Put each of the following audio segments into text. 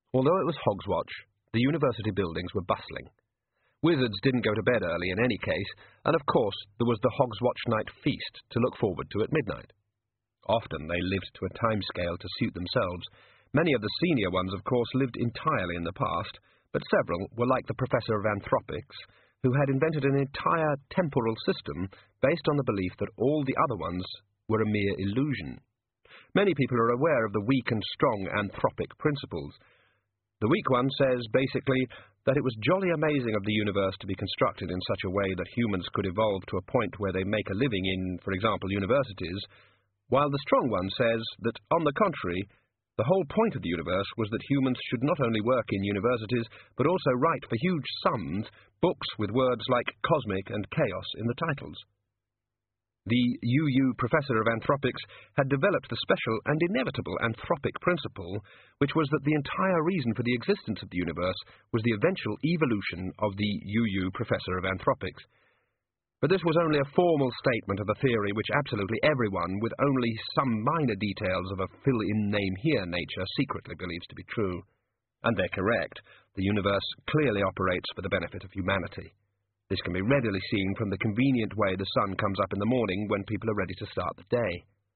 Although it was Hogswatch, the university buildings were bustling. Wizards didn't go to bed early in any case, and of course there was the Hogswatch Night Feast to look forward to at midnight. Often they lived to a timescale to suit themselves. Many of the senior ones, of course, lived entirely in the past, but several were like the Professor of Anthropics, who had invented an entire temporal system based on the belief that all the other ones were a mere illusion. Many people are aware of the weak and strong anthropic principles. The weak one says, basically, that it was jolly amazing of the universe to be constructed in such a way that humans could evolve to a point where they make a living in, for example, universities, while the strong one says that, on the contrary, the whole point of the universe was that humans should not only work in universities, but also write for huge sums books with words like cosmic and chaos in the titles. The UU Professor of Anthropics had developed the special and inevitable anthropic principle, which was that the entire reason for the existence of the universe was the eventual evolution of the UU Professor of Anthropics. But this was only a formal statement of a theory which absolutely everyone, with only some minor details of a fill-in-name-here nature, secretly believes to be true. And they're correct. The universe clearly operates for the benefit of humanity. This can be readily seen from the convenient way the sun comes up in the morning when people are ready to start the day.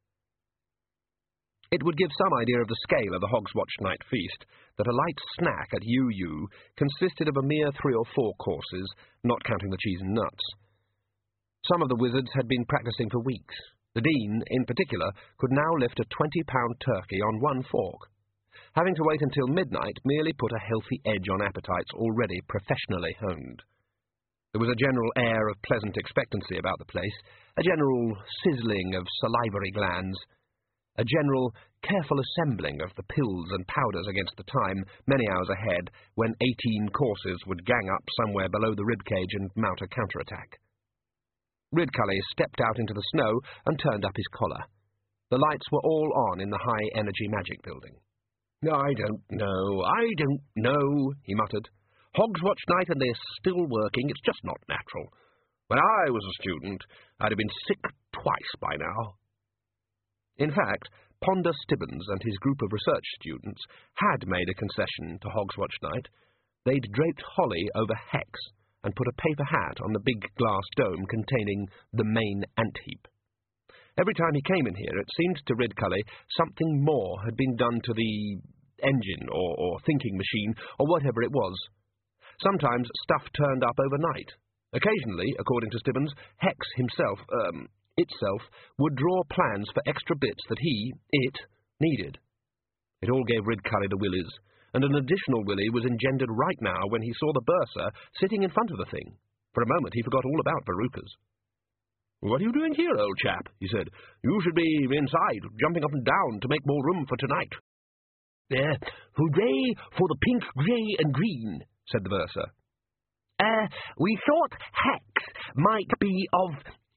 It would give some idea of the scale of the Hogswatch Night Feast that a light snack at UU consisted of a mere 3 or 4 courses, not counting the cheese and nuts. Some of the wizards had been practicing for weeks. The Dean, in particular, could now lift a 20-pound turkey on one fork. Having to wait until midnight merely put a healthy edge on appetites already professionally honed. There was a general air of pleasant expectancy about the place, a general sizzling of salivary glands, a general careful assembling of the pills and powders against the time, many hours ahead, when 18 courses would gang up somewhere below the ribcage and mount a counterattack. Ridcully stepped out into the snow and turned up his collar. The lights were all on in the high-energy magic building. "I don't know," he muttered. "Hogswatch Night and they're still working. It's just not natural. When I was a student, I'd have been sick twice by now." In fact, Ponder Stibbons and his group of research students had made a concession to Hogswatch Night. They'd draped holly over Hex and put a paper hat on the big glass dome containing the main ant-heap. Every time he came in here, it seemed to Ridcully something more had been done to the engine or thinking machine or whatever it was. Sometimes stuff turned up overnight. Occasionally, according to Stibbons, Hex itself, would draw plans for extra bits that it, needed. It all gave Ridcully the willies, and an additional willy was engendered right now when he saw the bursar sitting in front of the thing. For a moment he forgot all about Verucas. "What are you doing here, old chap?" he said. "You should be inside, jumping up and down to make more room for tonight." "Hooray for the pink, grey and green," said the bursar. "We thought Hex might be of,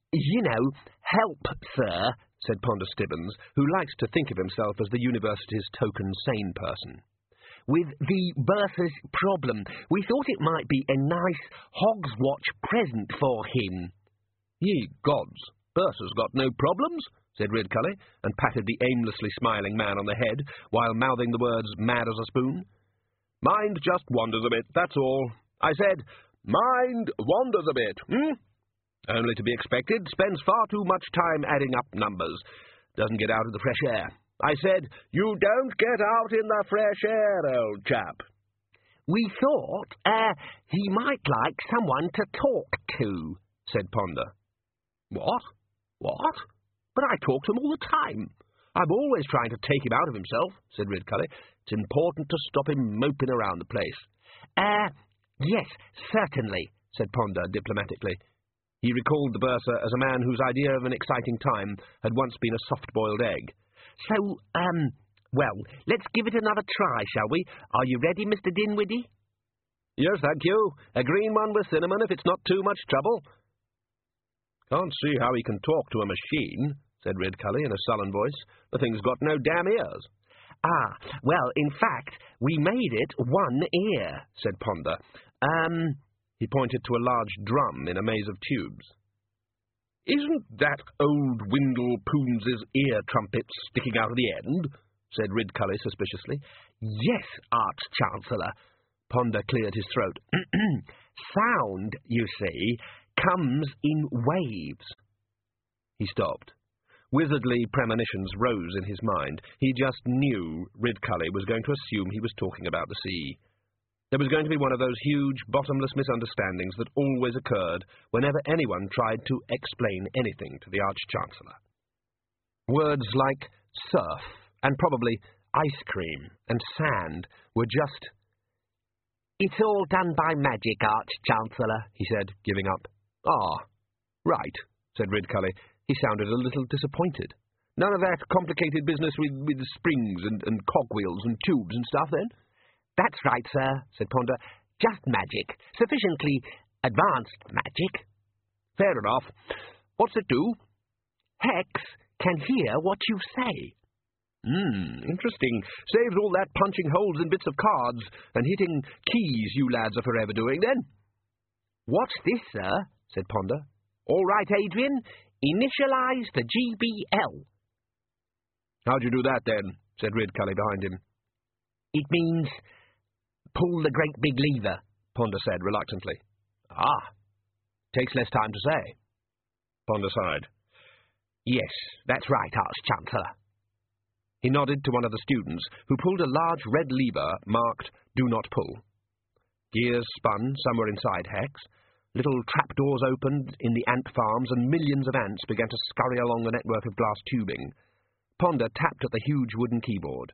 help, sir," said Ponder Stibbons, who likes to think of himself as the university's token sane person. "With the bursar's problem, we thought it might be a nice Hogswatch present for him." "Ye gods, bursar's got no problems," said Ridcully, and patted the aimlessly smiling man on the head, while mouthing the words mad as a spoon. "Mind just wanders a bit, that's all. I said, mind wanders a bit, Only to be expected, spends far too much time adding up numbers. Doesn't get out of the fresh air. I said, you don't get out in the fresh air, old chap." "We thought, he might like someone to talk to," said Ponder. What? But I talk to him all the time. I'm always trying to take him out of himself," said Ridcully. "It's important to stop him moping around the place." Yes, certainly," said Ponder diplomatically. He recalled the bursar as a man whose idea of an exciting time had once been a soft-boiled egg. "So, well, let's give it another try, shall we? Are you ready, Mr. Dinwiddie?" "Yes, thank you. A green one with cinnamon, if it's not too much trouble." "Can't see how he can talk to a machine," said Ridcully in a sullen voice. "The thing's got no damn ears." Well, in fact, we made it one ear," said Ponder. He pointed to a large drum in a maze of tubes. "Isn't that old Windle Poons's ear trumpet sticking out of the end?" said Ridcully suspiciously. Yes, Arch-Chancellor. Ponder cleared his throat. Sound, you see, comes in waves. He stopped. Wizardly premonitions rose in his mind. He just knew Ridcully was going to assume he was talking about the sea. There was going to be one of those huge, bottomless misunderstandings that always occurred whenever anyone tried to explain anything to the Arch-Chancellor. Words like surf and probably ice cream and sand were just... It's all done by magic, Arch-Chancellor, he said, giving up. Ah, right, said Ridcully. He sounded a little disappointed. None of that complicated business with springs and cogwheels and tubes and stuff, then? That's right, sir, said Ponder. Just magic. Sufficiently advanced magic. Fair enough. What's it do? Hex can hear what you say. Interesting. Saves all that punching holes in bits of cards and hitting keys you lads are forever doing, then. What's this, sir? Said Ponder. All right, Adrian. Initialize the GBL. How'd you do that, then? Said Ridcully behind him. It means pull the great big lever, Ponder said reluctantly. Ah, takes less time to say. Ponder sighed. Yes, that's right, Arch-Chancellor. He nodded to one of the students, who pulled a large red lever marked Do Not Pull. Gears spun somewhere inside Hex. Little trapdoors opened in the ant farms, and millions of ants began to scurry along the network of glass tubing. Ponder tapped at the huge wooden keyboard.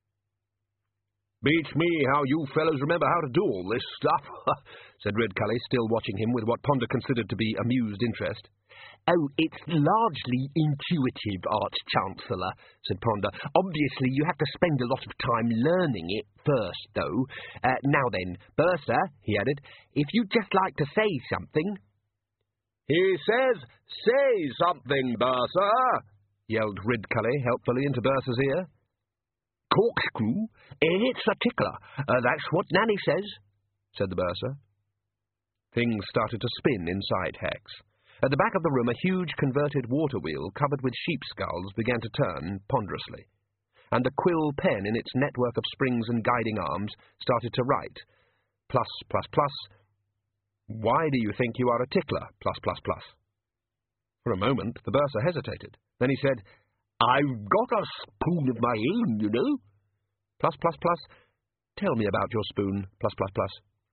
"Beats me how you fellows remember how to do all this stuff," said Ridcully, still watching him with what Ponder considered to be amused interest. "Oh, it's largely intuitive, Arch-Chancellor," said Ponder. "Obviously, you have to spend a lot of time learning it first, though. Now then, Bursar," he added, "if you'd just like to say something—" "He says, say something, Bursar," yelled Ridcully helpfully into Bursar's ear. "Corkscrew? It's a tickler. That's what Nanny says," said the Bursar. Things started to spin inside Hex. At the back of the room, a huge converted water wheel covered with sheep skulls began to turn ponderously, and the quill pen in its network of springs and guiding arms started to write. Plus, plus, plus. Why do you think you are a tickler? Plus, plus, plus. For a moment, the Bursar hesitated. Then he said, "I've got a spoon of my own, you know." Plus, plus, plus. Tell me about your spoon. Plus, plus, plus.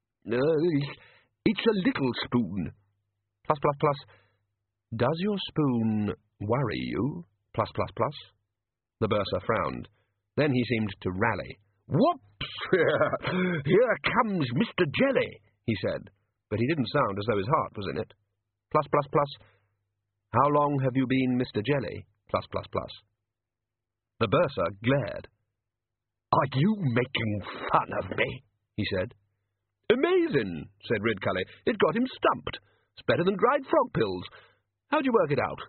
It's a little spoon. Plus, plus, plus. Does your spoon worry you? Plus, plus, plus. The Bursar frowned. Then he seemed to rally. "Whoops! Here comes Mr. Jelly," he said, but he didn't sound as though his heart was in it. Plus, plus, plus. How long have you been Mr. Jelly? Plus, plus, plus. The Bursar glared. "Are you making fun of me?" he said. "Amazing," said Ridcully. "It got him stumped. It's better than dried frog pills. How'd you work it out?"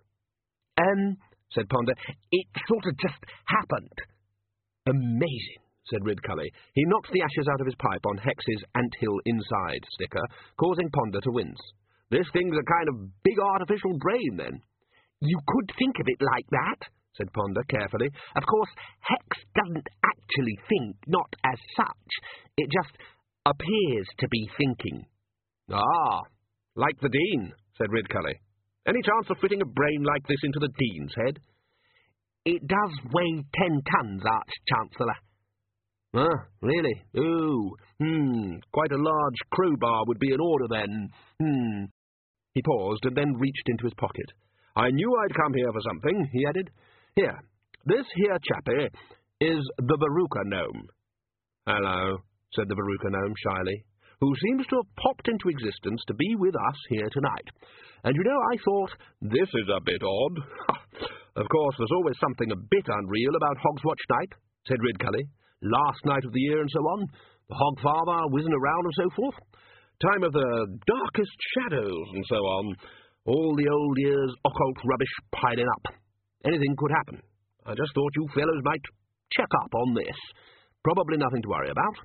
Said Ponder, "it sort of just happened." "Amazing," said Ridcully. He knocked the ashes out of his pipe on Hex's Anthill Inside sticker, causing Ponder to wince. "This thing's a kind of big artificial brain, then." "You could think of it like that," said Ponder carefully. "Of course, Hex doesn't actually think, not as such. It just appears to be thinking." "Ah, like the Dean," said Ridcully. "Any chance of fitting a brain like this into the Dean's head?" "It does weigh 10 tons, Arch-Chancellor." "Ah, really? Ooh, quite a large crowbar would be in order, then. He paused and then reached into his pocket. "I knew I'd come here for something," he added. "Here, this here chappie is the Veruca gnome." "Hello," said the Veruca gnome shyly, "who seems to have popped into existence to be with us here tonight. And you know, I thought, this is a bit odd." "Of course, there's always something a bit unreal about Hogswatch Night," said Ridcully. "Last night of the year and so on, the Hogfather whizzing around and so forth. Time of the darkest shadows and so on. All the old year's occult rubbish piling up. Anything could happen. I just thought you fellows might check up on this. Probably nothing to worry about."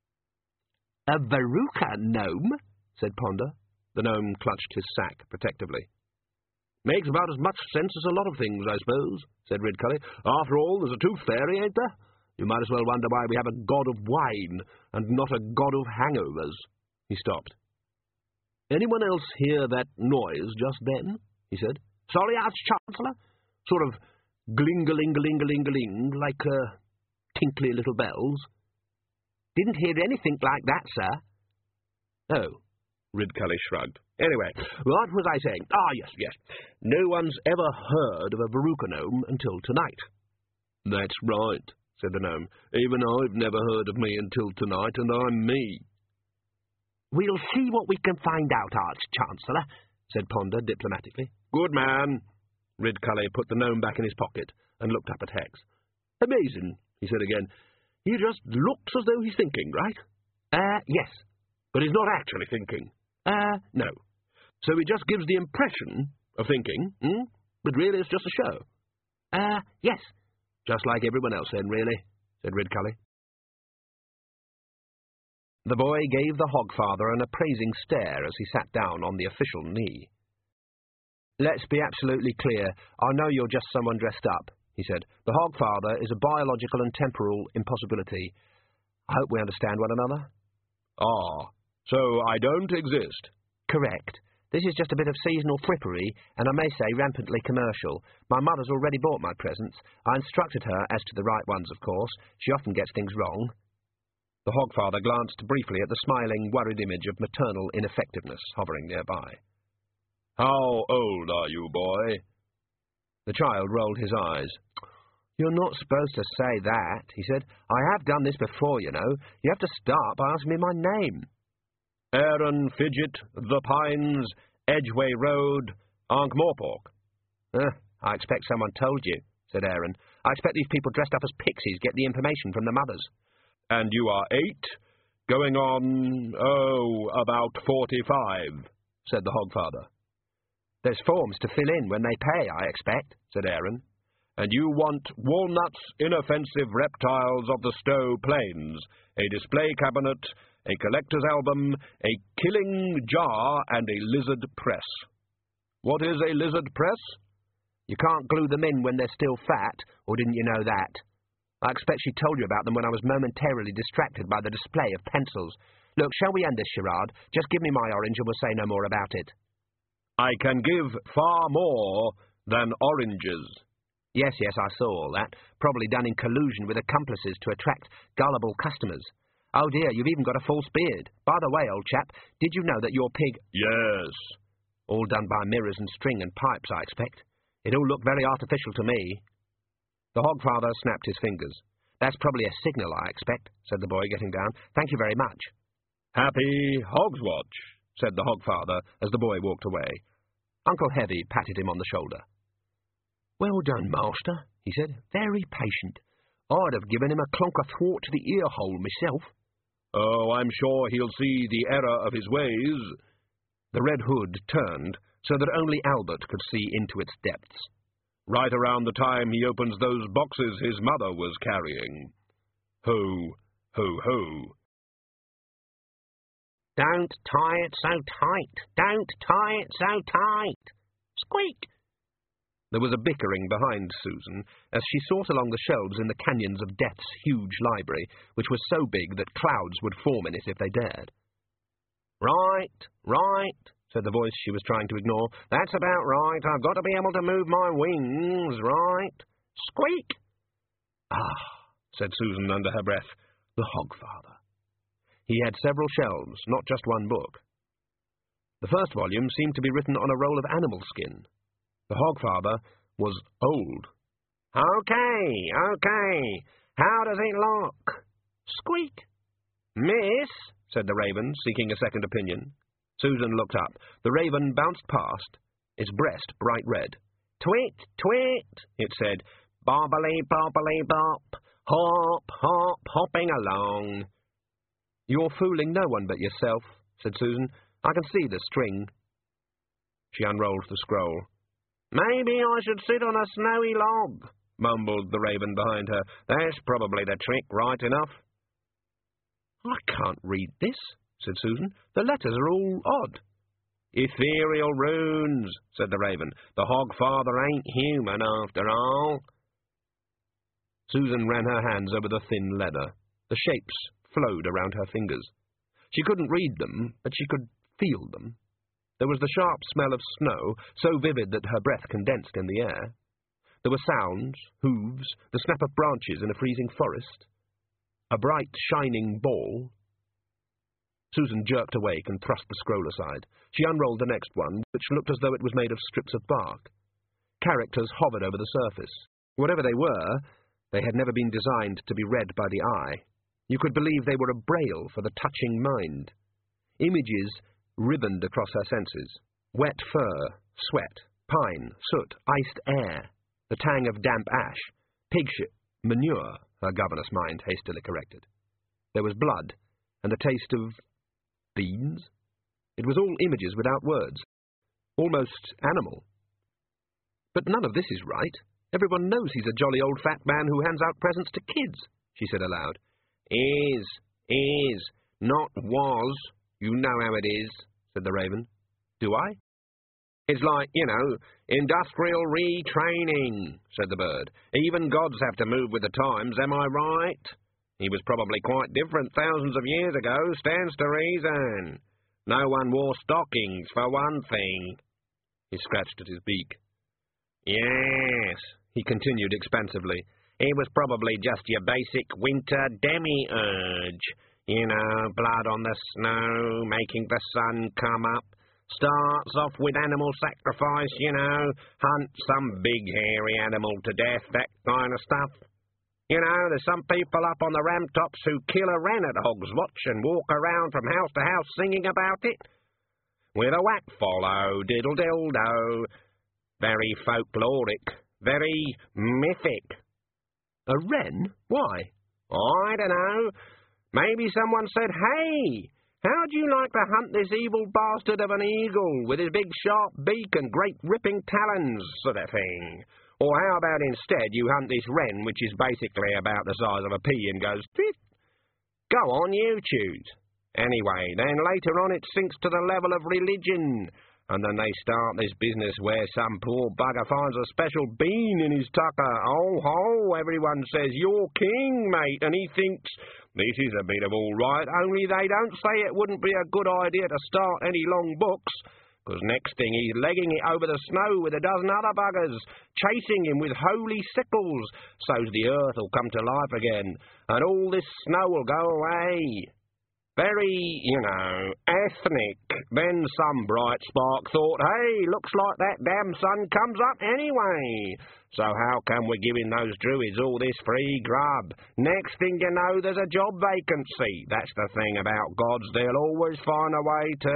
"A Veruca gnome?" said Ponder. The gnome clutched his sack protectively. "Makes about as much sense as a lot of things, I suppose," said Ridcully. "After all, there's a tooth fairy, ain't there? You might as well wonder why we have a god of wine and not a god of hangovers." He stopped. "Anyone else hear that noise just then?" he said. "Sorry, Arch-Chancellor? Sort of gling-a-ling-a-ling-a-ling-a-ling, like tinkly little bells." "Didn't hear anything like that, sir." "Oh," Ridcully shrugged. "Anyway, what was I saying? Ah, yes. No one's ever heard of a Veruca gnome until tonight." "That's right," said the gnome. "Even I've never heard of me until tonight, and I'm me." "We'll see what we can find out, Arch-Chancellor," said Ponder diplomatically. "Good man." Ridcully put the gnome back in his pocket and looked up at Hex. "Amazing," he said again. "He just looks as though he's thinking, right?" Yes." "But he's not actually thinking." No. So he just gives the impression of thinking, but really it's just a show." Yes." "Just like everyone else then, really," said Ridcully. The boy gave the Hogfather an appraising stare as he sat down on the official knee. "Let's be absolutely clear. I know you're just someone dressed up," he said. "The Hogfather is a biological and temporal impossibility. I hope we understand one another." "Ah, so I don't exist." "Correct. This is just a bit of seasonal frippery, and I may say rampantly commercial. My mother's already bought my presents. I instructed her as to the right ones, of course. She often gets things wrong." The Hogfather glanced briefly at the smiling, worried image of maternal ineffectiveness hovering nearby. "How old are you, boy?" The child rolled his eyes. "You're not supposed to say that," he said. "I have done this before, you know. You have to start by asking me my name." "Aaron Fidget, The Pines, Edgway Road, Ankh-Morpork." "I expect someone told you," said Aaron. "I expect these people dressed up as pixies get the information from the mothers." "And you are 8, going on, about 45, said the Hogfather. "There's forms to fill in when they pay, I expect," said Aaron. "And you want walnuts, inoffensive reptiles of the Stowe Plains, a display cabinet, a collector's album, a killing jar, and a lizard press. What is a lizard press?" "You can't glue them in when they're still fat, or didn't you know that? I expect she told you about them when I was momentarily distracted by the display of pencils. Look, shall we end this charade? Just give me my orange and we'll say no more about it." "I can give far more than oranges." Yes, I saw all that. Probably done in collusion with accomplices to attract gullible customers. Oh dear, you've even got a false beard. By the way, old chap, did you know that your pig— "Yes." "All done by mirrors and string and pipes, I expect. It all looked very artificial to me." The Hogfather snapped his fingers. "That's probably a signal, I expect," said the boy, getting down. "Thank you very much." "Happy Hogswatch," said the Hogfather as the boy walked away. Uncle Heavy patted him on the shoulder. "Well done, master," he said. "Very patient. I'd have given him a clonk athwart to the ear-hole myself." "Oh, I'm sure he'll see the error of his ways." The Red Hood turned so that only Albert could see into its depths. "Right around the time he opens those boxes his mother was carrying. Ho, ho, ho." "Don't tie it so tight. Don't tie it so tight. Squeak." There was a bickering behind Susan as she sought along the shelves in the canyons of Death's huge library, which was so big that clouds would form in it if they dared. Right, said the voice she was trying to ignore. "That's about right. I've got to be able to move my wings, right? Squeak!" "Ah," said Susan under her breath, "the Hogfather." He had several shelves, not just one book. The first volume seemed to be written on a roll of animal skin. The Hogfather was old. Okay. How does it look? Squeak. "Miss," said the Raven, seeking a second opinion. Susan looked up. The Raven bounced past, its breast bright red. "Twit, twit," it said. "Bobbly, bobbly, bop. Hop, hop, hopping along." "You're fooling no one but yourself," said Susan. "I can see the string." She unrolled the scroll. "Maybe I should sit on a snowy log," mumbled the Raven behind her. "That's probably the trick, right enough." "I can't read this," said Susan. "The letters are all odd." "Ethereal runes," said the Raven. "The Hogfather ain't human, after all." Susan ran her hands over the thin leather. The shapes flowed around her fingers. She couldn't read them, but she could feel them. There was the sharp smell of snow, so vivid that her breath condensed in the air. There were sounds, hooves, the snap of branches in a freezing forest. A bright, shining ball. Susan jerked awake and thrust the scroll aside. She unrolled the next one, which looked as though it was made of strips of bark. Characters hovered over the surface. Whatever they were, they had never been designed to be read by the eye. You could believe they were a braille for the touching mind. Images ribboned across her senses. Wet fur, sweat, pine, soot, iced air, the tang of damp ash, pig shit, manure, her governess mind hastily corrected. There was blood, and the taste of beans. It was all images without words, almost animal. But none of this is right. Everyone knows he's a jolly old fat man who hands out presents to kids, she said aloud. Is, not was. You know how it is, said the Raven. Do I? It's like, industrial retraining, said the bird. Even gods have to move with the times, am I right? He was probably quite different thousands of years ago, stands to reason. No one wore stockings, for one thing. He scratched at his beak. Yes, he continued expansively. It was probably just your basic winter demiurge. Blood on the snow, making the sun come up. Starts off with animal sacrifice, hunt some big hairy animal to death, that kind of stuff. There's some people up on the ramtops who kill a wren at Hogswatch and walk around from house to house singing about it. With a whack follow, diddle-dildo. Very folkloric, very mythic. A wren? Why? I don't know. Maybe someone said, hey, how'd you like to hunt this evil bastard of an eagle with his big sharp beak and great ripping talons, sort of thing? Or how about instead you hunt this wren, which is basically about the size of a pea and goes, Pit. Go on, you choose. Anyway, then later on it sinks to the level of religion. And then they start this business where some poor bugger finds a special bean in his tucker. Oh, ho, everyone says, you're king, mate, and he thinks, this is a bit of all right, only they don't say it wouldn't be a good idea to start any long books, because next thing he's legging it over the snow with a dozen other buggers, chasing him with holy sickles, so's the earth will come to life again, and all this snow will go away. Very, ethnic. Then some bright spark thought, hey, looks like that damn sun comes up anyway. So how come we're giving those druids all this free grub? Next thing you know, there's a job vacancy. That's the thing about gods. They'll always find a way to,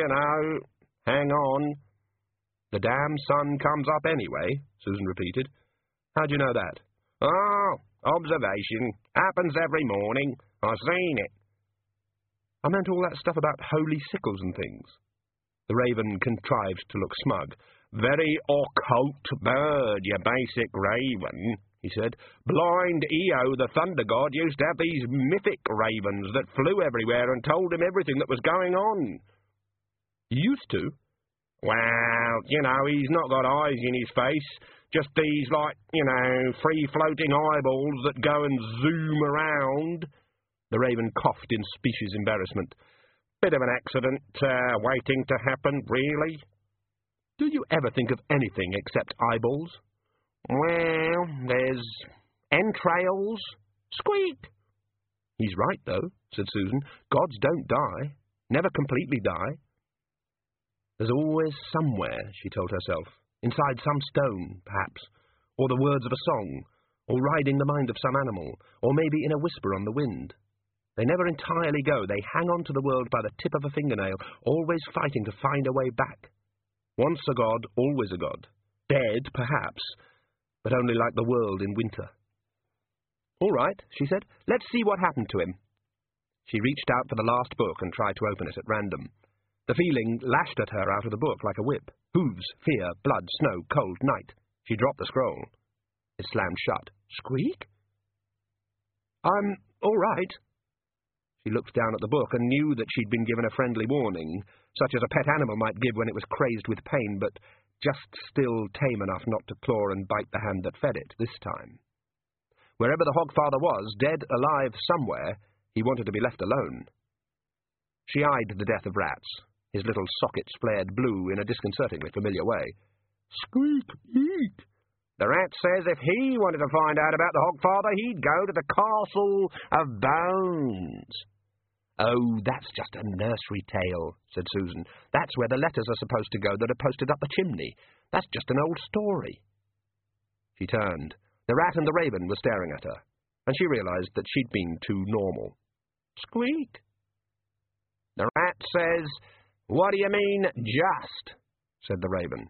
hang on. The damn sun comes up anyway, Susan repeated. How'd you know that? Oh, observation. Happens every morning. I've seen it. I meant all that stuff about holy sickles and things. The Raven contrived to look smug. Very occult bird, you basic raven, he said. Blind Io, the thunder god, used to have these mythic ravens that flew everywhere and told him everything that was going on. Used to? Well, he's not got eyes in his face. Just these, free-floating eyeballs that go and zoom around. The Raven coughed in specious embarrassment. Bit of an accident, waiting to happen, really. Do you ever think of anything except eyeballs? Well, there's entrails. Squeak! He's right, though, said Susan. Gods don't die. Never completely die. There's always somewhere, she told herself. Inside some stone, perhaps. Or the words of a song. Or riding the mind of some animal. Or maybe in a whisper on the wind. They never entirely go. They hang on to the world by the tip of a fingernail, always fighting to find a way back. Once a god, always a god. Dead, perhaps, but only like the world in winter. All right, she said. Let's see what happened to him. She reached out for the last book and tried to open it at random. The feeling lashed at her out of the book like a whip. Hooves, fear, blood, snow, cold, night. She dropped the scroll. It slammed shut. Squeak? I'm all right. She looked down at the book and knew that she'd been given a friendly warning, such as a pet animal might give when it was crazed with pain, but just still tame enough not to claw and bite the hand that fed it this time. Wherever the Hogfather was, dead, alive, somewhere, he wanted to be left alone. She eyed the death of Rats. His little sockets flared blue in a disconcertingly familiar way. Squeak, eek. The Rat says if he wanted to find out about the Hogfather, he'd go to the Castle of Bones. Oh, that's just a nursery tale, said Susan. That's where the letters are supposed to go that are posted up the chimney. That's just an old story. She turned. The Rat and the Raven were staring at her, and she realised that she'd been too normal. Squeak. The Rat says, "What do you mean, just?" said the Raven.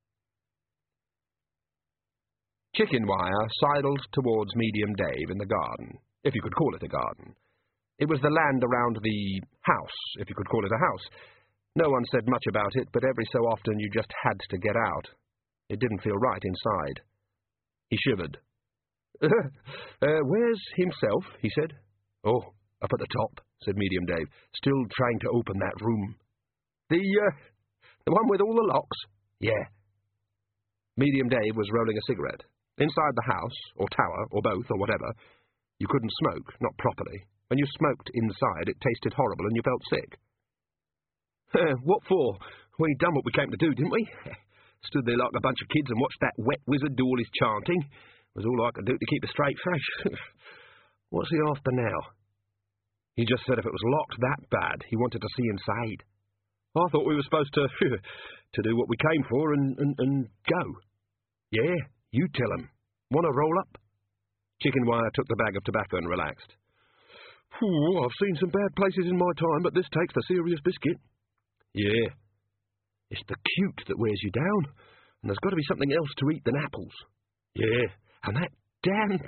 Chicken Wire sidled towards Medium Dave in the garden, if you could call it a garden. It was the land around the house, if you could call it a house. No one said much about it, but every so often you just had to get out. It didn't feel right inside. He shivered. Where's himself? He said. Oh, up at the top, said Medium Dave, still trying to open that room. The one with all the locks? Yeah. Medium Dave was rolling a cigarette. Inside the house, or tower, or both, or whatever, you couldn't smoke, not properly. When you smoked inside, it tasted horrible and you felt sick. What for? We done what we came to do, didn't we? Stood there like a bunch of kids and watched that wet wizard do all his chanting. Was all I could do to keep a straight face. What's he after now? He just said if it was locked that bad, he wanted to see inside. I thought we were supposed to do what we came for and go. Yeah, you tell him. Want to roll up? Chicken Wire took the bag of tobacco and relaxed. I've seen some bad places in my time, but this takes the serious biscuit. Yeah. It's the cute that wears you down, and there's got to be something else to eat than apples. Yeah, and that damn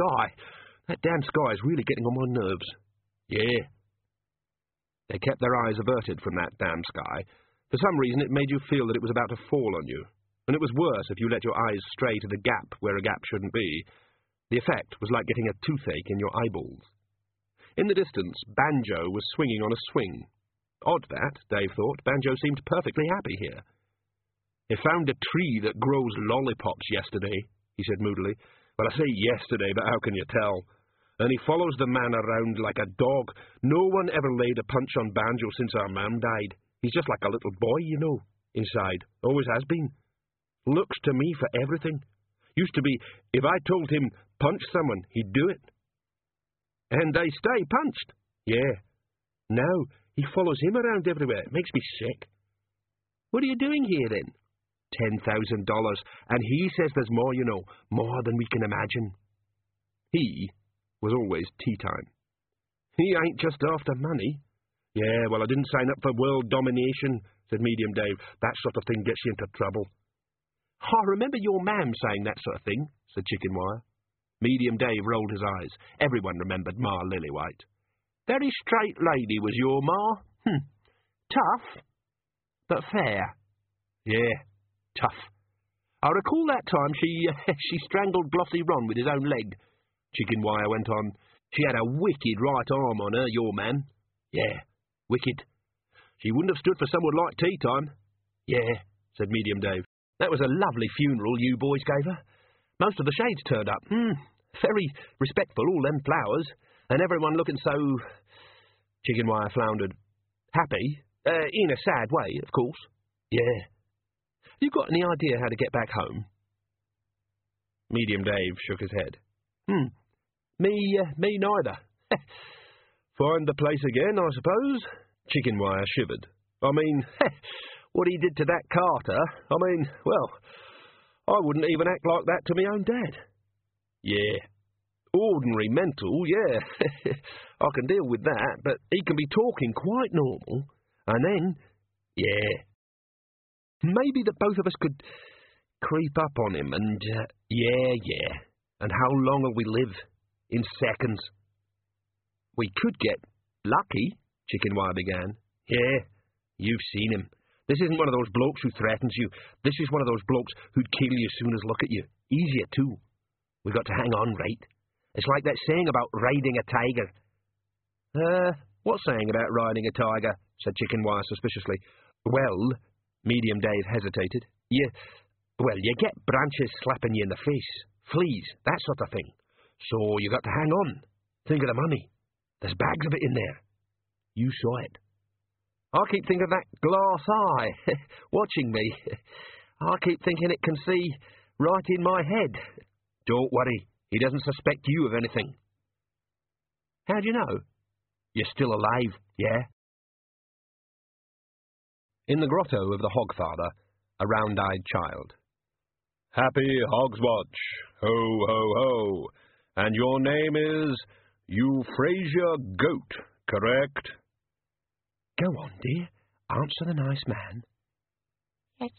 sky is really getting on my nerves. Yeah. They kept their eyes averted from that damn sky. For some reason it made you feel that it was about to fall on you, and it was worse if you let your eyes stray to the gap where a gap shouldn't be. The effect was like getting a toothache in your eyeballs. In the distance, Banjo was swinging on a swing. Odd that, Dave thought. Banjo seemed perfectly happy here. He found a tree that grows lollipops yesterday, he said moodily. Well, I say yesterday, but how can you tell? And he follows the man around like a dog. No one ever laid a punch on Banjo since our mam died. He's just like a little boy, you know, inside. Always has been. Looks to me for everything. Used to be, if I told him, punch someone, he'd do it. And they stay punched. Yeah. Now, he follows him around everywhere. It makes me sick. What are you doing here, then? $10,000. And he says there's more, you know, more than we can imagine. He was always tea time. He ain't just after money. Yeah, well, I didn't sign up for world domination, said Medium Dave. That sort of thing gets you into trouble. I remember your mam saying that sort of thing, said Chicken Wire. Medium Dave rolled his eyes. Everyone remembered Ma Lillywhite. Very straight lady was your Ma. Tough, but fair. Yeah, tough. I recall that time she strangled Glossy Ron with his own leg. Chicken Wire went on. She had a wicked right arm on her, your man. Yeah, wicked. She wouldn't have stood for someone like Tea Time. Yeah, said Medium Dave. That was a lovely funeral you boys gave her. Most of the shades turned up. Very respectful, all them flowers. And everyone looking so... Chicken Wire floundered. Happy? In a sad way, of course. Yeah. You got any idea how to get back home? Medium Dave shook his head. Me neither. Find the place again, I suppose? Chicken Wire shivered. I mean, what he did to that Carter, I wouldn't even act like that to my own dad. Yeah. Ordinary mental, yeah. I can deal with that, but he can be talking quite normal. And then, yeah. Maybe the both of us could creep up on him and, yeah. And how long will we live? In seconds. We could get lucky, Chicken Wire began. Yeah, you've seen him. This isn't one of those blokes who threatens you. This is one of those blokes who'd kill you as soon as look at you. Easier, too. We've got to hang on, right? It's like that saying about riding a tiger. What saying about riding a tiger? Said Chicken Wire suspiciously. Well, Medium Dave hesitated. You get branches slapping you in the face. Fleas, that sort of thing. So you got to hang on. Think of the money. There's bags of it in there. You saw it. I keep thinking of that glass eye, watching me. I keep thinking it can see right in my head. Don't worry, he doesn't suspect you of anything. How do you know? You're still alive, yeah? In the grotto of the Hogfather, a round-eyed child. Happy Hogswatch, ho, ho, ho. And your name is Euphrasia Goat, correct? Go on, dear. Answer the nice man. Yes.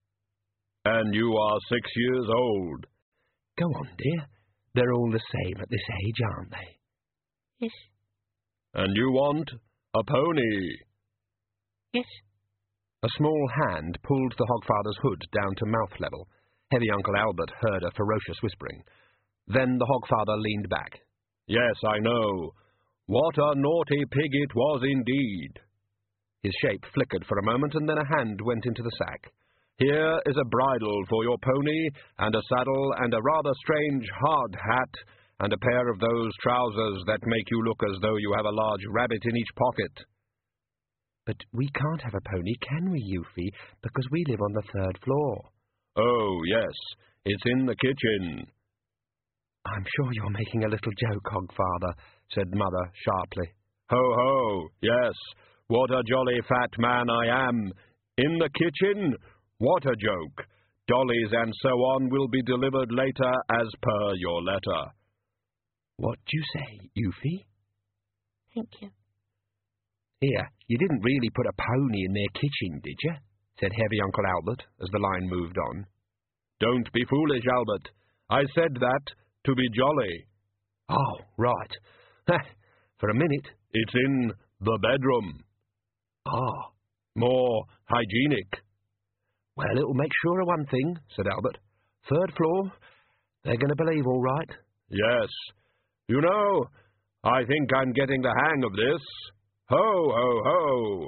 And you are 6 years old. Go on, dear. They're all the same at this age, aren't they? Yes. And you want a pony? Yes. A small hand pulled the Hogfather's hood down to mouth level. Heavy Uncle Albert heard a ferocious whispering. Then the Hogfather leaned back. Yes, I know. What a naughty pig it was indeed. His shape flickered for a moment, and then a hand went into the sack. Here is a bridle for your pony, and a saddle, and a rather strange hard hat, and a pair of those trousers that make you look as though you have a large rabbit in each pocket. But we can't have a pony, can we, Eufy, because we live on the 3rd floor. Oh, yes, it's in the kitchen. I'm sure you're making a little joke, Hogfather, said Mother sharply. Ho, ho, yes, what a jolly fat man I am. In the kitchen? What a joke. Dollies and so on will be delivered later as per your letter. What do you say, Eufy? Thank you. Here, you didn't really put a pony in their kitchen, did you? Said Heavy Uncle Albert, as the line moved on. Don't be foolish, Albert. I said that to be jolly. Oh, right. For a minute. It's in the bedroom. Ah. More hygienic. Well, it'll make sure of one thing, said Albert. 3rd floor. They're going to believe all right. Yes. You know, I think I'm getting the hang of this. Ho, ho, ho!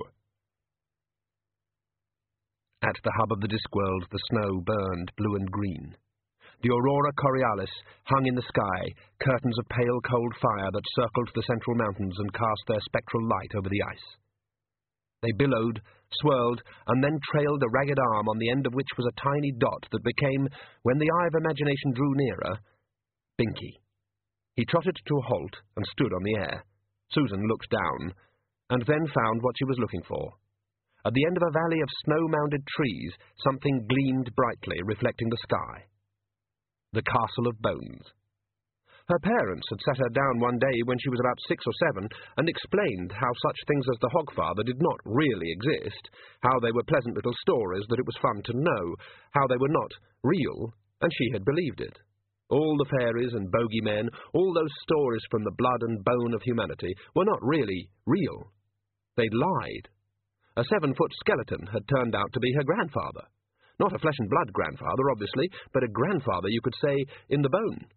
At the hub of the Discworld, the snow burned blue and green. The aurora borealis hung in the sky, curtains of pale cold fire that circled the central mountains and cast their spectral light over the ice. They billowed, swirled, and then trailed a ragged arm on the end of which was a tiny dot that became, when the eye of imagination drew nearer, Binky. He trotted to a halt and stood on the air. Susan looked down, and then found what she was looking for. At the end of a valley of snow-mounded trees, something gleamed brightly, reflecting the sky. The Castle of Bones. Her parents had set her down one day when she was about 6 or 7 and explained how such things as the Hogfather did not really exist, how they were pleasant little stories that it was fun to know, how they were not real, and she had believed it. All the fairies and bogeymen, all those stories from the blood and bone of humanity, were not really real. They'd lied. A 7-foot skeleton had turned out to be her grandfather. Not a flesh-and-blood grandfather, obviously, but a grandfather, you could say, in the bone.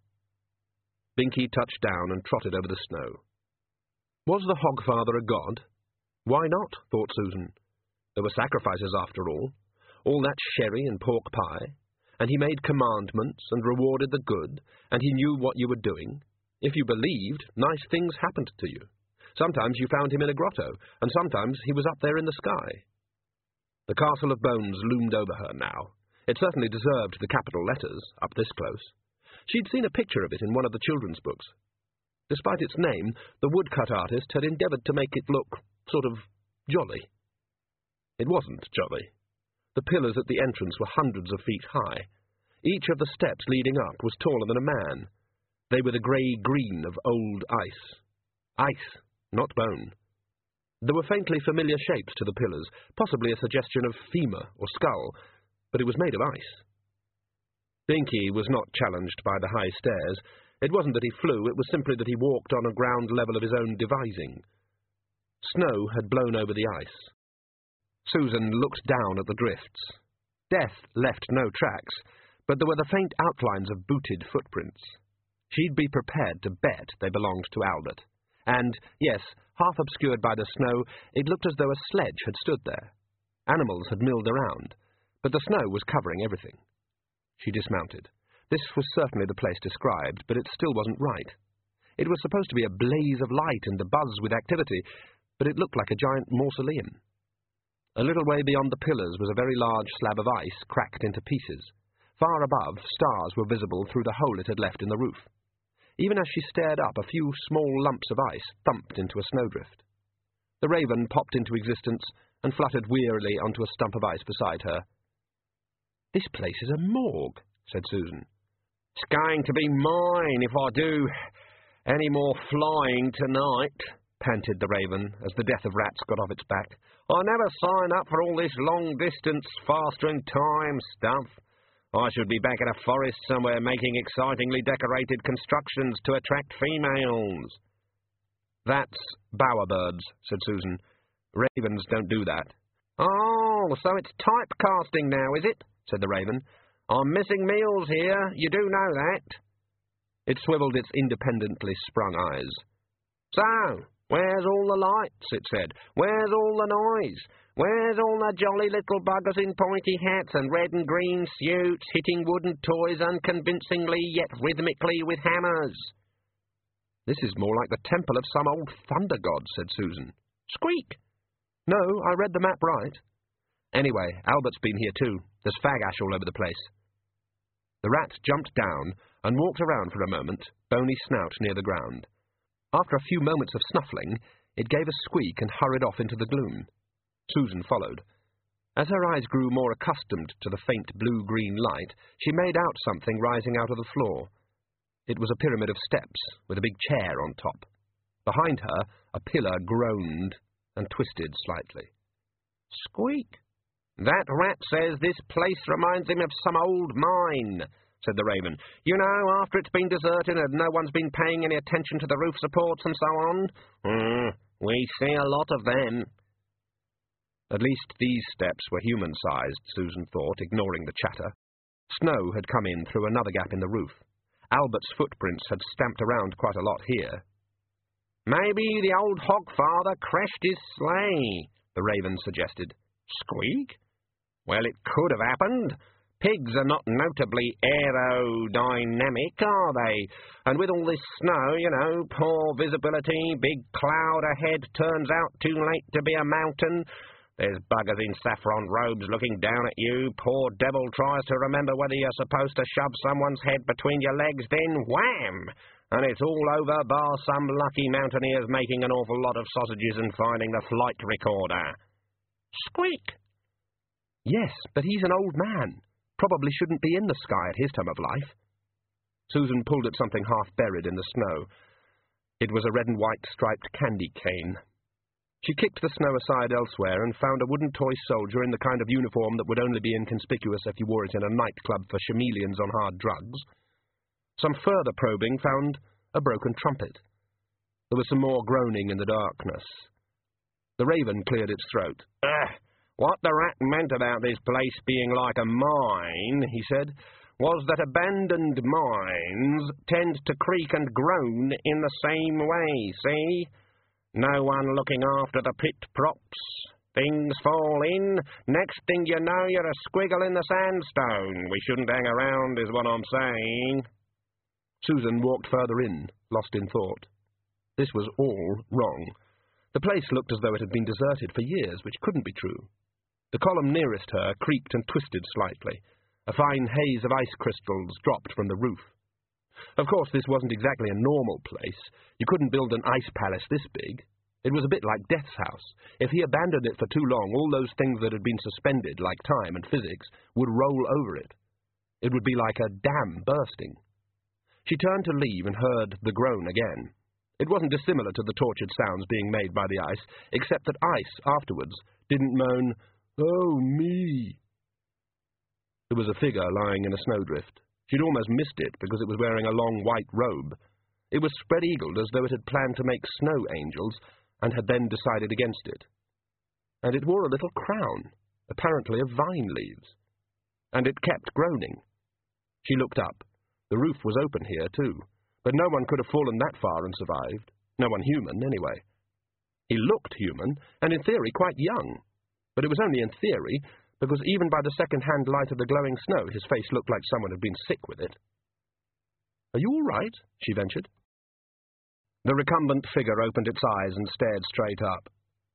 Binky touched down and trotted over the snow. Was the Hogfather a god? Why not, thought Susan. There were sacrifices, after all that sherry and pork pie, and he made commandments and rewarded the good, and he knew what you were doing. If you believed, nice things happened to you. Sometimes you found him in a grotto, and sometimes he was up there in the sky. The Castle of Bones loomed over her now. It certainly deserved the capital letters, up this close. She'd seen a picture of it in one of the children's books. Despite its name, the woodcut artist had endeavoured to make it look sort of jolly. It wasn't jolly. The pillars at the entrance were hundreds of feet high. Each of the steps leading up was taller than a man. They were the grey-green of old ice. Ice, not bone. There were faintly familiar shapes to the pillars, possibly a suggestion of femur or skull, but it was made of ice. Binky was not challenged by the high stairs. It wasn't that he flew, it was simply that he walked on a ground level of his own devising. Snow had blown over the ice. Susan looked down at the drifts. Death left no tracks, but there were the faint outlines of booted footprints. She'd be prepared to bet they belonged to Albert. And, yes, half obscured by the snow, it looked as though a sledge had stood there. Animals had milled around, but the snow was covering everything. She dismounted. This was certainly the place described, but it still wasn't right. It was supposed to be a blaze of light and abuzz with activity, but it looked like a giant mausoleum. A little way beyond the pillars was a very large slab of ice cracked into pieces. Far above, stars were visible through the hole it had left in the roof. Even as she stared up, a few small lumps of ice thumped into a snowdrift. The raven popped into existence and fluttered wearily onto a stump of ice beside her. "This place is a morgue," said Susan. "It's going to be mine if I do any more flying tonight," panted the raven, as the death of rats got off its back. "I never sign up for all this long-distance, faster-in-time stuff. I should be back in a forest somewhere making excitingly decorated constructions to attract females." "That's bowerbirds," said Susan. "Ravens don't do that." "Oh, so it's typecasting now, is it?" said the raven. "I'm missing meals here, you do know that." It swiveled its independently sprung eyes. "So, where's all the lights?" it said. "Where's all the noise? Where's all the jolly little buggers in pointy hats and red and green suits hitting wooden toys unconvincingly yet rhythmically with hammers?" "This is more like the temple of some old thunder god," said Susan. "Squeak!" "No, I read the map right." "Anyway, Albert's been here too. There's fag ash all over the place." The rat jumped down and walked around for a moment, bony snout near the ground. After a few moments of snuffling, it gave a squeak and hurried off into the gloom. Susan followed. As her eyes grew more accustomed to the faint blue-green light, she made out something rising out of the floor. It was a pyramid of steps, with a big chair on top. Behind her, a pillar groaned and twisted slightly. "Squeak! That rat says this place reminds him of some old mine," said the raven. "You know, after it's been deserted and no one's been paying any attention to the roof supports and so on. We see a lot of them." At least these steps were human-sized, Susan thought, ignoring the chatter. Snow had come in through another gap in the roof. Albert's footprints had stamped around quite a lot here. "Maybe the old hogfather crashed his sleigh," the raven suggested. "Squeak? Well, it could have happened. Pigs are not notably aerodynamic, are they? And with all this snow, you know, poor visibility, big cloud ahead, turns out too late to be a mountain. There's buggers in saffron robes looking down at you. Poor devil tries to remember whether you're supposed to shove someone's head between your legs, then wham! And it's all over, bar some lucky mountaineers making an awful lot of sausages and finding the flight recorder." "Squeak!" "Yes, but he's an old man. Probably shouldn't be in the sky at his time of life." Susan pulled at something half buried in the snow. It was a red and white striped candy cane. She kicked the snow aside elsewhere and found a wooden toy soldier in the kind of uniform that would only be inconspicuous if you wore it in a nightclub for chameleons on hard drugs. Some further probing found a broken trumpet. There was some more groaning in the darkness. The raven cleared its throat. "What the rat meant about this place being like a mine," he said, "was that abandoned mines tend to creak and groan in the same way, see? No one looking after the pit props. Things fall in. Next thing you know, you're a squiggle in the sandstone. We shouldn't hang around, is what I'm saying." Susan walked further in, lost in thought. This was all wrong. The place looked as though it had been deserted for years, which couldn't be true. The column nearest her creaked and twisted slightly. A fine haze of ice crystals dropped from the roof. Of course, this wasn't exactly a normal place. You couldn't build an ice palace this big. It was a bit like Death's house. If he abandoned it for too long, all those things that had been suspended, like time and physics, would roll over it. It would be like a dam bursting. She turned to leave and heard the groan again. It wasn't dissimilar to the tortured sounds being made by the ice, except that ice, afterwards, didn't moan, "Oh, me." There was a figure lying in a snowdrift. She'd almost missed it because it was wearing a long white robe. It was spread-eagled as though it had planned to make snow angels and had then decided against it. And it wore a little crown, apparently of vine leaves. And it kept groaning. She looked up. The roof was open here, too, but no one could have fallen that far and survived. No one human, anyway. He looked human, and in theory quite young. But it was only in theory, because even by the second-hand light of the glowing snow, his face looked like someone had been sick with it. "Are you all right?" she ventured. The recumbent figure opened its eyes and stared straight up.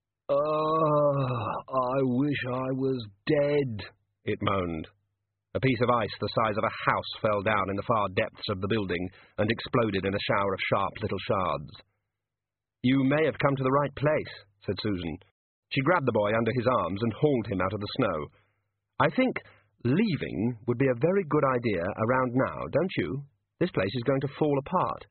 I wish I was dead," it moaned. A piece of ice the size of a house fell down in the far depths of the building and exploded in a shower of sharp little shards. "You may have come to the right place," said Susan. She grabbed the boy under his arms and hauled him out of the snow. "I think leaving would be a very good idea around now, don't you? This place is going to fall apart."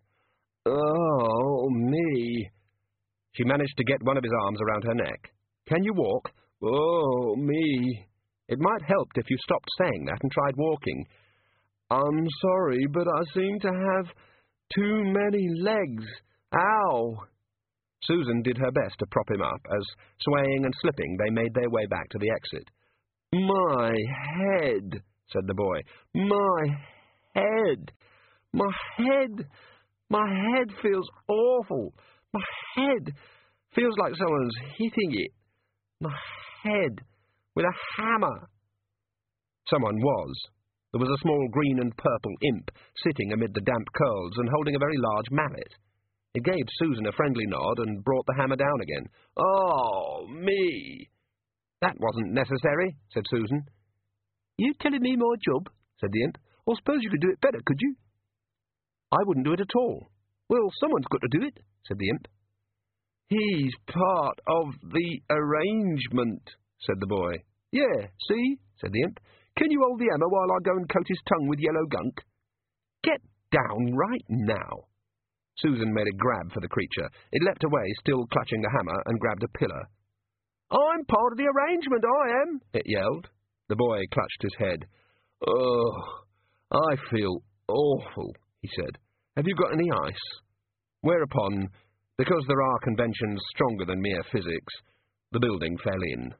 "Oh, me." She managed to get one of his arms around her neck. "Can you walk?" "Oh, me." It might help if you stopped saying that and tried walking. "I'm sorry, but I seem to have too many legs. Ow!" Susan did her best to prop him up as, swaying and slipping, they made their way back to the exit. "My head," said the boy. "My head. My head. My head feels awful. My head feels like someone's hitting it. My head. With a hammer." Someone was. There was a small green and purple imp sitting amid the damp curls and holding a very large mallet. It gave Susan a friendly nod and brought the hammer down again. "Oh, me." "That wasn't necessary," said Susan. "You telling me my job?" said the imp. "I suppose you could do it better, could you?" "I wouldn't do it at all." "Well, someone's got to do it," said the imp. "He's part of the arrangement," said the boy. "Yeah, see," said the imp. "Can you hold the hammer while I go and coat his tongue with yellow gunk?" "Get down right now." Susan made a grab for the creature. It leapt away, still clutching the hammer, and grabbed a pillar. "I'm part of the arrangement, I am," it yelled. The boy clutched his head. "Oh, I feel awful," he said. "Have you got any ice?" Whereupon, because there are conventions stronger than mere physics, the building fell in.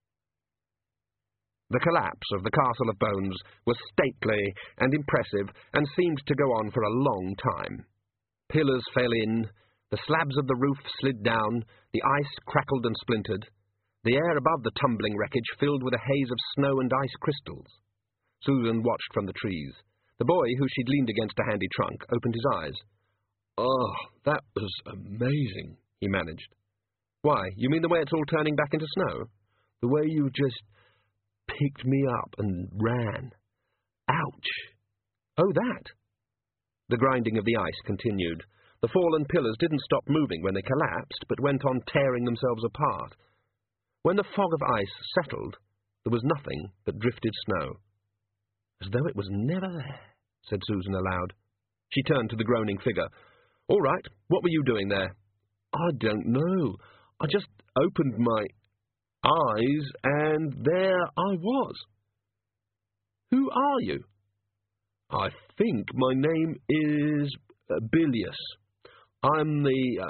The collapse of the Castle of Bones was stately and impressive and seemed to go on for a long time. Pillars fell in, the slabs of the roof slid down, the ice crackled and splintered, the air above the tumbling wreckage filled with a haze of snow and ice crystals. Susan watched from the trees. The boy, who she'd leaned against a handy trunk, opened his eyes. "Oh, that was amazing," he managed. "Why, you mean the way it's all turning back into snow?" "The way you just picked me up and ran. Ouch!" "Oh, that!" The grinding of the ice continued. The fallen pillars didn't stop moving when they collapsed, but went on tearing themselves apart. When the fog of ice settled, there was nothing but drifted snow. "As though it was never there," said Susan aloud. She turned to the groaning figure. "All right, what were you doing there?" "I don't know. I just opened my eyes, and there I was." "Who are you?" "I think my name is Bilious. I'm the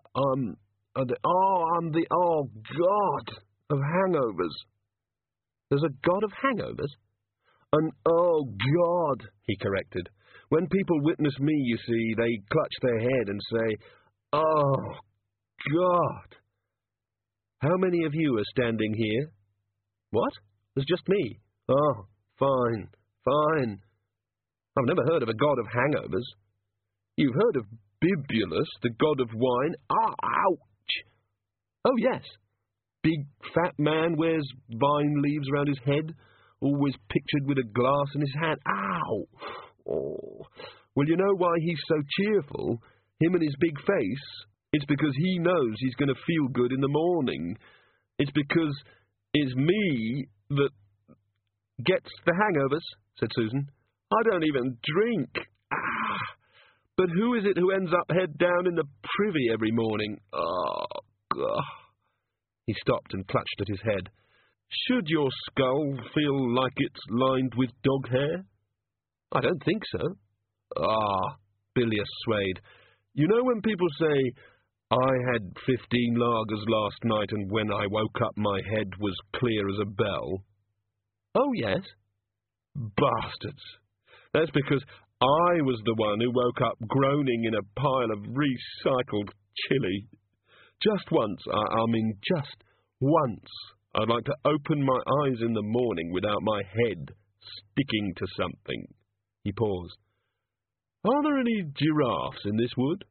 god of hangovers." "There's a god of hangovers?" Oh god," he corrected. "When people witness me, you see, they clutch their head and say, 'Oh God.' How many of you are standing here?" "What? There's just me." "Oh, fine, fine. I've never heard of a god of hangovers." "You've heard of Bibulus, the god of wine?" Ouch! "Oh, yes. Big, fat man, wears vine leaves round his head, always pictured with a glass in his hand. Ow! Oh. Well, you know why he's so cheerful, him and his big face? It's because he knows he's going to feel good in the morning. It's because it's me that gets the hangovers," said Susan. "I don't even drink. But who is it who ends up head down in the privy every morning? Oh, God." He stopped and clutched at his head. "Should your skull feel like it's lined with dog hair?" "I don't think so." Bilious swayed. "You know when people say, 'I had 15 lagers last night, and when I woke up my head was clear as a bell'?" "Oh, yes." "Bastards. That's because I was the one who woke up groaning in a pile of recycled chili. Just once, I mean just once, I'd like to open my eyes in the morning without my head sticking to something." He paused. Are there any giraffes in this wood?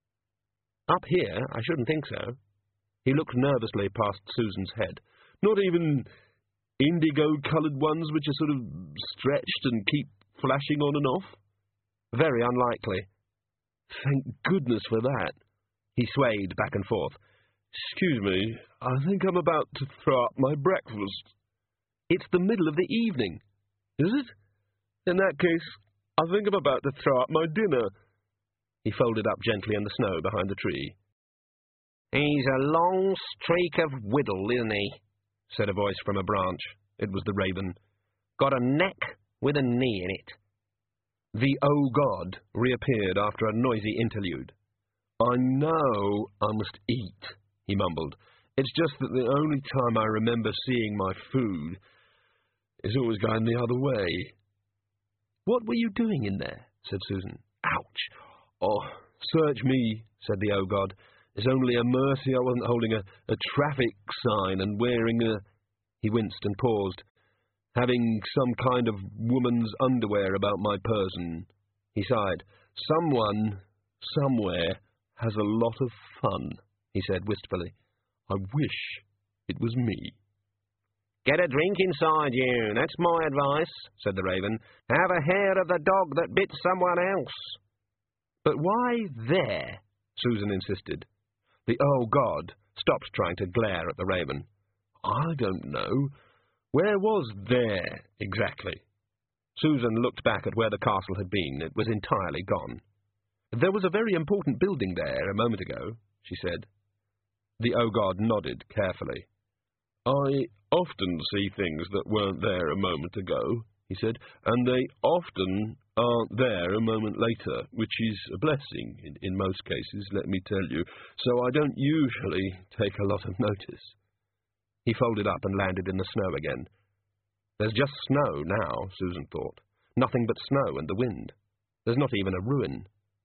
Up here, I shouldn't think so. He looked nervously past Susan's head. Not even indigo-coloured ones which are sort of stretched and keep flashing on and off? Very unlikely. Thank goodness for that. He swayed back and forth. Excuse me, I think I'm about to throw up my breakfast. It's the middle of the evening. Is it? In that case, I think I'm about to throw up my dinner. He folded up gently in the snow behind the tree. He's a long streak of whittle, isn't he? Said a voice from a branch. It was the raven. Got a neck with a knee in it. The Oh God reappeared after a noisy interlude. I know I must eat, he mumbled. It's just that the only time I remember seeing my food is always going the other way. What were you doing in there? Said Susan. Ouch! Oh, search me, said the Oh God. It's only a mercy I wasn't holding a traffic sign and wearing a... He winced and paused. Having some kind of woman's underwear about my person. He sighed. Someone, somewhere, has a lot of fun, he said wistfully. I wish it was me. Get a drink inside you, that's my advice, said the raven. Have a hair of the dog that bit someone else. But why there? Susan insisted. The Oh God stopped trying to glare at the raven. I don't know. Where was there, exactly? Susan looked back at where the castle had been. It was entirely gone. There was a very important building there a moment ago, she said. The Oh God nodded carefully. I often see things that weren't there a moment ago, he said, and they often aren't there a moment later, which is a blessing in most cases, let me tell you, so I don't usually take a lot of notice. He folded up and landed in the snow again. There's just snow now, Susan thought. Nothing but snow and the wind. There's not even a ruin.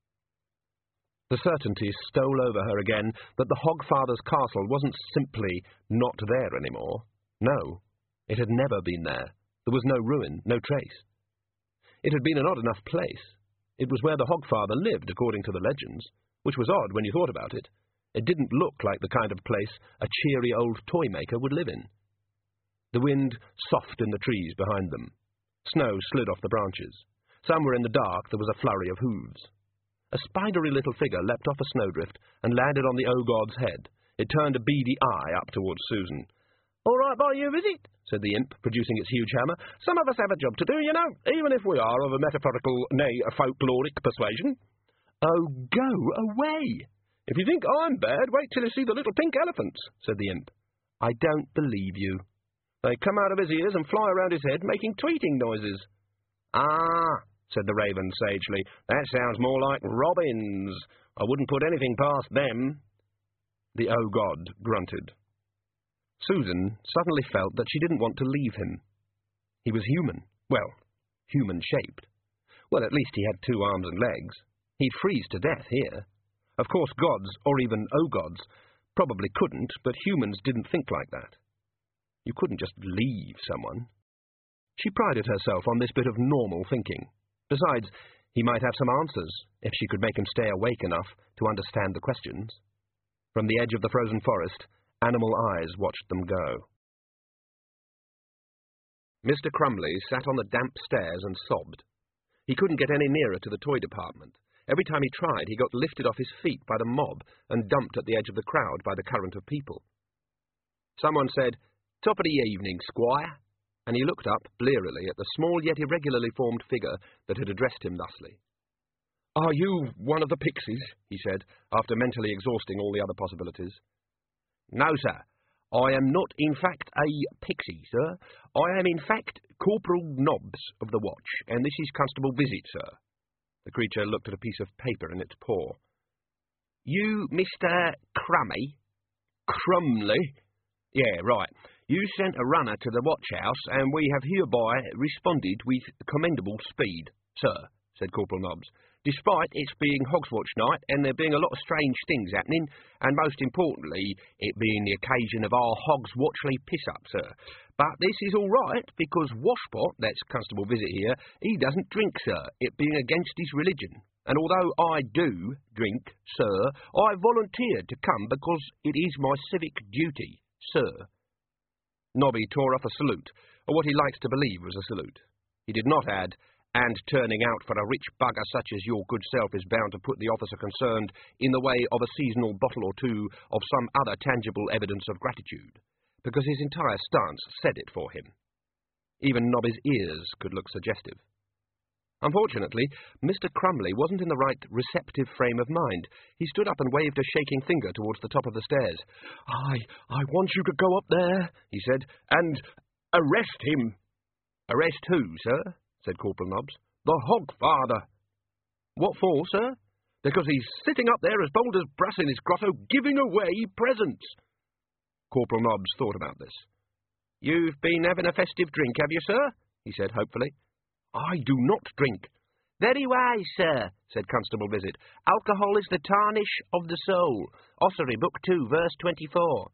The certainty stole over her again that the Hogfather's castle wasn't simply not there anymore. No, it had never been there. There was no ruin, no trace. It had been an odd enough place. It was where the Hogfather lived, according to the legends, which was odd when you thought about it. It didn't look like the kind of place a cheery old toy-maker would live in. The wind soughed in the trees behind them. Snow slid off the branches. Somewhere in the dark there was a flurry of hooves. A spidery little figure leapt off a snowdrift and landed on the Oh God's head. It turned a beady eye up towards Susan. "All right by you, is it?" said the imp, producing its huge hammer. "Some of us have a job to do, you know, even if we are of a metaphorical, nay, a folkloric persuasion." "Oh, go away!" "If you think I'm bad, wait till you see the little pink elephants," said the imp. "I don't believe you." "They come out of his ears and fly around his head, making tweeting noises." "Ah," said the raven sagely, "that sounds more like robins. I wouldn't put anything past them." The Oh God grunted. Susan suddenly felt that she didn't want to leave him. He was human. Well, human-shaped. Well, at least he had 2 arms and legs. He'd freeze to death here. Of course, gods, or even Oh Gods, probably couldn't, but humans didn't think like that. You couldn't just leave someone. She prided herself on this bit of normal thinking. Besides, he might have some answers, if she could make him stay awake enough to understand the questions. From the edge of the frozen forest, animal eyes watched them go. Mr. Crumley sat on the damp stairs and sobbed. He couldn't get any nearer to the toy department. Every time he tried, he got lifted off his feet by the mob and dumped at the edge of the crowd by the current of people. Someone said, "Top of the evening, Squire," and he looked up blearily at the small yet irregularly formed figure that had addressed him thusly. "Are you one of the pixies?" he said, after mentally exhausting all the other possibilities. "No, sir. I am not, in fact, a pixie, sir. I am, in fact, Corporal Nobbs of the Watch, and this is Constable Visit, sir." The creature looked at a piece of paper in its paw. "You Mr. Crummy?" "Crumley?" "Yeah, right. You sent a runner to the watch house, and we have hereby responded with commendable speed, sir," said Corporal Nobbs, "despite its being Hogswatch night and there being a lot of strange things happening, and most importantly, it being the occasion of our Hogswatchly piss-up, sir. But this is all right, because Washpot, that's Constable Visit here, he doesn't drink, sir, it being against his religion. and although I do drink, sir, I volunteered to come because it is my civic duty, sir." Nobby tore off a salute, or what he likes to believe was a salute. He did not add, "and turning out for a rich bugger such as your good self is bound to put the officer concerned in the way of a seasonal bottle or two of some other tangible evidence of gratitude," because his entire stance said it for him. Even Nobby's ears could look suggestive. Unfortunately, Mr. Crumley wasn't in the right receptive frame of mind. He stood up and waved a shaking finger towards the top of the stairs. I want you to go up there," he said, "and arrest him." "Arrest who, sir?" said Corporal Nobbs. "The Hogfather." "What for, sir?" "Because he's sitting up there as bold as brass in his grotto, giving away presents." Corporal Nobbs thought about this. "You've been having a festive drink, have you, sir?" he said hopefully. "I do not drink." "Very wise, sir," said Constable Visit. "Alcohol is the tarnish of the soul. Ossory, Book 2, verse 24.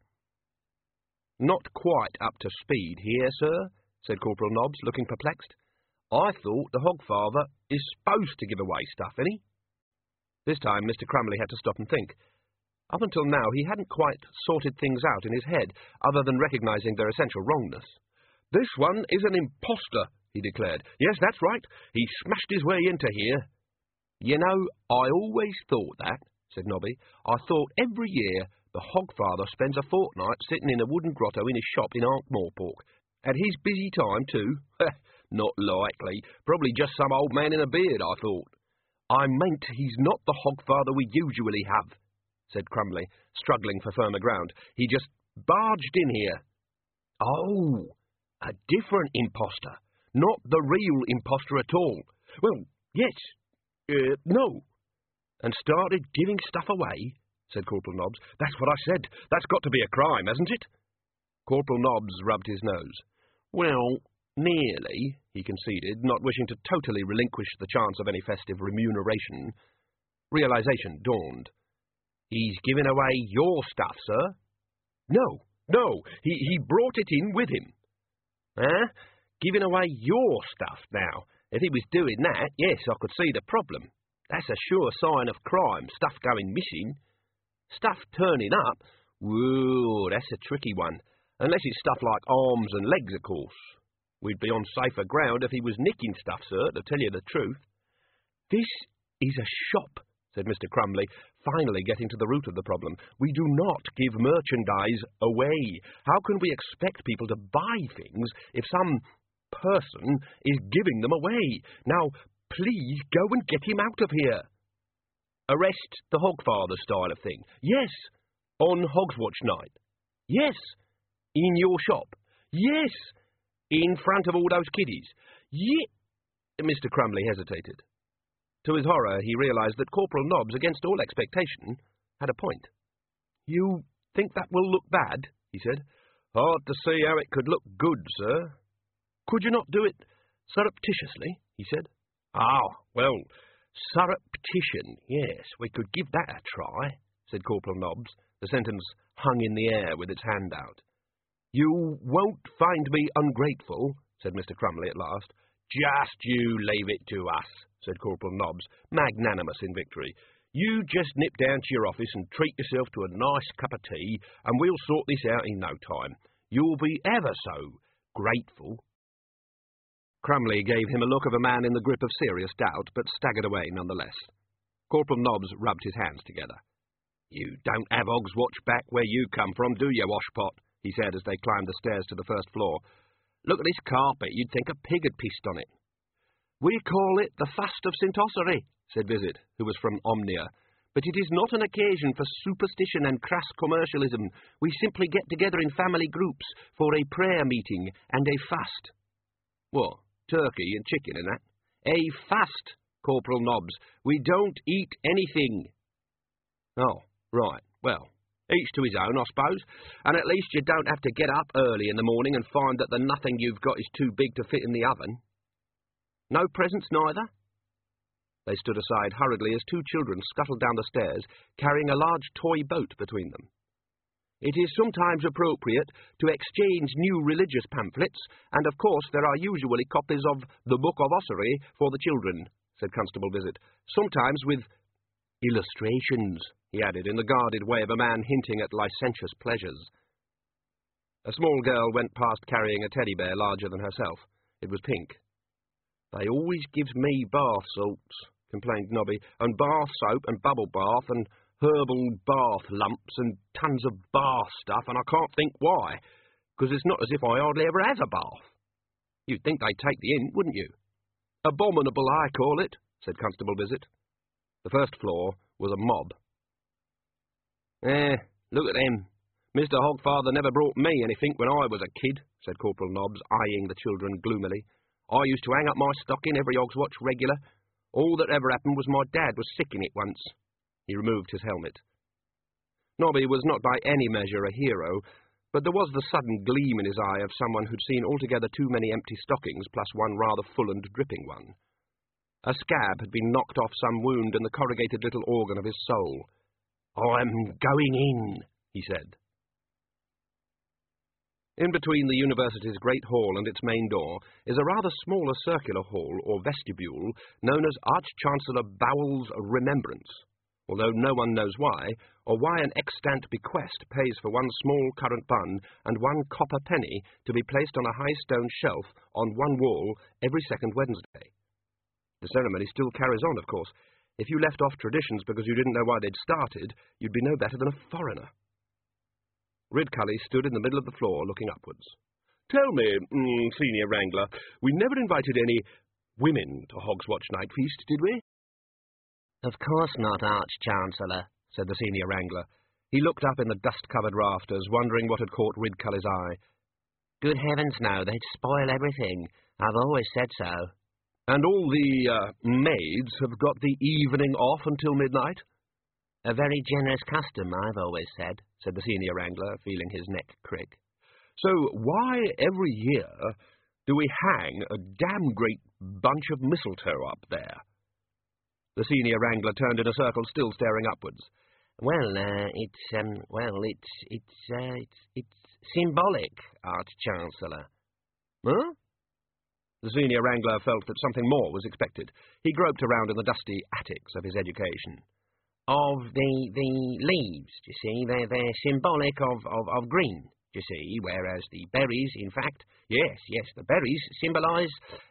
"Not quite up to speed here, sir," said Corporal Nobbs, looking perplexed. "I thought the Hogfather is supposed to give away stuff, ain't he?" This time Mr. Crumley had to stop and think. Up until now he hadn't quite sorted things out in his head, other than recognising their essential wrongness. "This one is an impostor," he declared. "Yes, that's right. He smashed his way into here." "You know, I always thought that," said Nobby. "I thought every year the Hogfather spends a fortnight sitting in a wooden grotto in his shop in Ankh-Morpork. At his busy time, too. Not likely. Probably just some old man in a beard, I thought." "I meant he's not the Hogfather we usually have," said Crumley, struggling for firmer ground. "He just barged in here." "Oh, a different impostor. Not the real impostor at all." "Well, yes. No." "And started giving stuff away," said Corporal Nobbs. "That's what I said. That's got to be a crime, hasn't it?" Corporal Nobbs rubbed his nose. "Well, nearly," he conceded, not wishing to totally relinquish the chance of any festive remuneration. Realization dawned. "He's given away your stuff, sir?" No. He brought it in with him." "Eh? Giving away your stuff now? If he was doing that, yes, I could see the problem. That's a sure sign of crime, stuff going missing. Stuff turning up? Whoa, that's a tricky one. Unless it's stuff like arms and legs, of course. We'd be on safer ground if he was nicking stuff, sir, to tell you the truth." "This is a shop," said Mr. Crumley, finally getting to the root of the problem. "We do not give merchandise away. How can we expect people to buy things if some person is giving them away? Now, please go and get him out of here." "Arrest the Hogfather style of thing?" "Yes." "On Hogswatch night?" "Yes." "In your shop?" "Yes." "In front of all those kiddies?" Mr. Crumley hesitated. To his horror, he realised that Corporal Nobbs, against all expectation, had a point. "You think that will look bad?" he said. "Hard to see how it could look good, sir." "Could you not do it surreptitiously?" he said. Well, surreptition, yes, we could give that a try," said Corporal Nobbs. The sentence hung in the air with its hand out. "You won't find me ungrateful," said Mr. Crumley at last. "Just you leave it to us," said Corporal Nobbs, magnanimous in victory. "You just nip down to your office and treat yourself to a nice cup of tea, and we'll sort this out in no time. You'll be ever so grateful." Crumley gave him a look of a man in the grip of serious doubt, but staggered away nonetheless. Corporal Nobbs rubbed his hands together. "You don't have Hogswatch back where you come from, do you, Washpot?" he said as they climbed the stairs to the first floor. "Look at this carpet, you'd think a pig had pissed on it." "We call it the Fast of St. Ossory," said Visit, who was from Omnia. "But it is not an occasion for superstition and crass commercialism. We simply get together in family groups for a prayer meeting and a fast." "What, turkey and chicken and that?" "A fast, Corporal Nobbs. We don't eat anything." "Oh, right. Well, each to his own, I suppose. And at least you don't have to get up early in the morning and find that the nothing you've got is too big to fit in the oven. No presents neither?" They stood aside hurriedly as two children scuttled down the stairs, carrying a large toy boat between them. "It is sometimes appropriate to exchange new religious pamphlets, and of course there are usually copies of the Book of Ossory for the children," said Constable Visit. Sometimes with illustrations, he added, in the guarded way of a man hinting at licentious pleasures. A small girl went past carrying a teddy bear larger than herself. It was pink. "They always gives me bath salts," complained Nobby, "and bath soap and bubble bath and herbal bath lumps and tons of bath stuff, and I can't think why, because it's not as if I hardly ever has a bath. You'd think they'd take the hint, wouldn't you?" "Abominable, I call it," said Constable Visit. The first floor was a mob. Look at them. Mr. Hogfather never brought me anything when I was a kid," said Corporal Nobbs, eyeing the children gloomily. "I used to hang up my stocking every Hogs Watch regular. All that ever happened was my dad was sick in it once." He removed his helmet. Nobby was not by any measure a hero, but there was the sudden gleam in his eye of someone who'd seen altogether too many empty stockings plus one rather full and dripping one. A scab had been knocked off some wound in the corrugated little organ of his soul. "I'm going in," he said. In between the university's great hall and its main door is a rather smaller circular hall or vestibule known as Arch-Chancellor Bowell's Remembrance, although no one knows why, or why an extant bequest pays for one small currant bun and one copper penny to be placed on a high stone shelf on one wall every second Wednesday. The ceremony still carries on, of course. If you left off traditions because you didn't know why they'd started, you'd be no better than a foreigner. Ridcully stood in the middle of the floor, looking upwards. "Tell me, Senior Wrangler, we never invited any women to Hogs Watch Night Feast, did we?" "Of course not, Arch-Chancellor," said the Senior Wrangler. He looked up in the dust-covered rafters, wondering what had caught Ridcully's eye. "Good heavens, no, they'd spoil everything. I've always said so." "And all the maids have got the evening off until midnight?" "A very generous custom, I've always said," said the Senior Wrangler, feeling his neck crick. "So why every year do we hang a damn great bunch of mistletoe up there?" The Senior Wrangler turned in a circle, still staring upwards. It's symbolic, Arch-Chancellor." Huh? The Senior Wrangler felt that something more was expected. He groped around in the dusty attics of his education. "Of the leaves, you see, they're symbolic of green, you see, whereas the berries, in fact, yes, the berries symbolise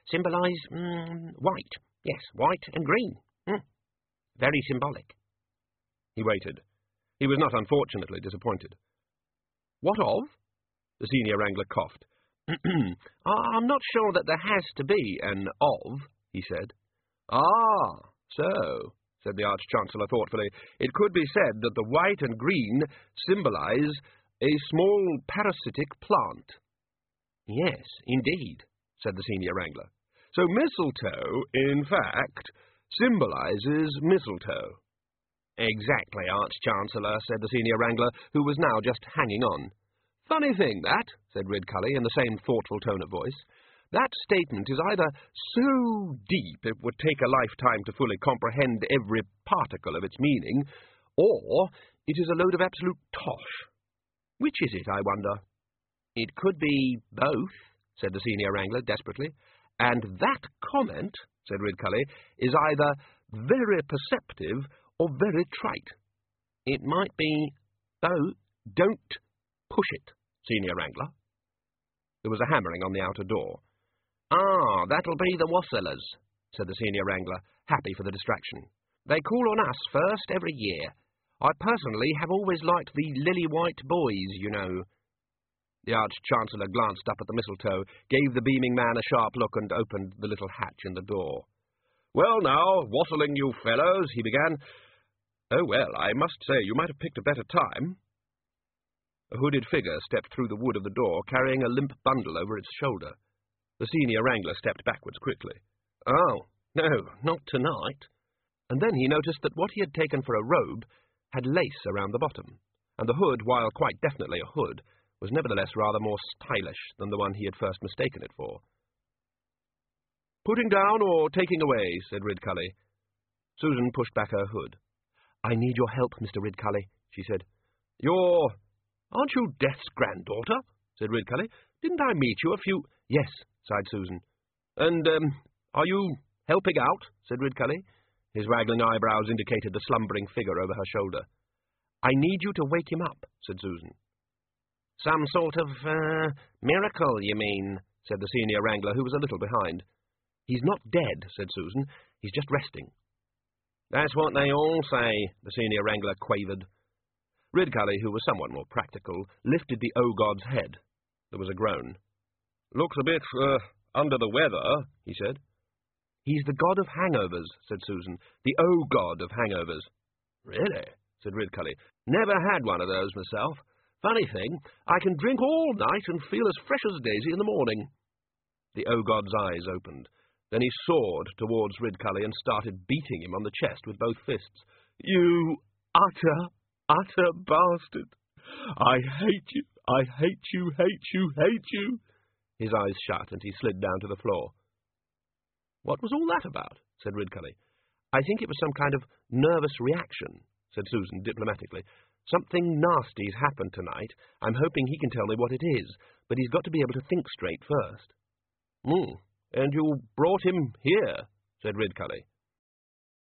white, yes, white and green. Very symbolic." He waited. He was not unfortunately disappointed. "What of?" The Senior Wrangler coughed. "I'm not sure that there has to be an of," he said. "Ah, so," said the Arch-Chancellor thoughtfully, "it could be said that the white and green symbolise a small parasitic plant." "Yes, indeed," said the Senior Wrangler. "So mistletoe, in fact, symbolises mistletoe." "Exactly, Arch-Chancellor," said the Senior Wrangler, who was now just hanging on. "Funny thing, that," said Ridcully in the same thoughtful tone of voice. "That statement is either so deep it would take a lifetime to fully comprehend every particle of its meaning, or it is a load of absolute tosh. Which is it, I wonder?" "It could be both," said the Senior Wrangler desperately. "And that comment," said Ridcully, "is either very perceptive or very trite." "It might be both." "Don't push it, Senior Wrangler." There was a hammering on the outer door. "Ah, that'll be the Wassellers," said the Senior Wrangler, happy for the distraction. "They call on us first every year. I personally have always liked the lily-white boys, you know." The Arch-Chancellor glanced up at the mistletoe, gave the beaming man a sharp look, and opened the little hatch in the door. "Well now, wassailing you fellows," he began. "Oh, well, I must say you might have picked a better time." A hooded figure stepped through the wood of the door, carrying a limp bundle over its shoulder. The Senior Wrangler stepped backwards quickly. "Oh, no, not tonight." And then he noticed that what he had taken for a robe had lace around the bottom, and the hood, while quite definitely a hood, was nevertheless rather more stylish than the one he had first mistaken it for. "Putting down or taking away?" said Ridcully. Susan pushed back her hood. "I need your help, Mr. Ridcully," she said. "Aren't you Death's granddaughter?" said Ridcully. "Didn't I meet you a few—" "Yes," sighed Susan. "And, are you Helping out, said Ridcully. His waggling eyebrows indicated the slumbering figure over her shoulder. I need you to wake him up, said Susan. Some sort of, miracle, you mean, said the senior wrangler, who was a little behind. He's not dead, said Susan. He's just resting. That's what they all say, the senior wrangler quavered. Ridcully, who was somewhat more practical, lifted the O-god's head. There was a groan. Looks a bit, under the weather, he said. He's the god of hangovers, said Susan. The O-god of hangovers. Really? Said Ridcully. Never had one of those myself. Funny thing, I can drink all night and feel as fresh as a daisy in the morning. The O-god's eyes opened. Then he soared towards Ridcully and started beating him on the chest with both fists. You utter bastard! I hate you! I hate you, hate you, hate you! His eyes shut, and he slid down to the floor. What was all that about? Said Ridcully. I think it was some kind of nervous reaction, said Susan diplomatically. Something nasty's happened tonight. I'm hoping he can tell me what it is, but he's got to be able to think straight first. And you brought him here, said Ridcully.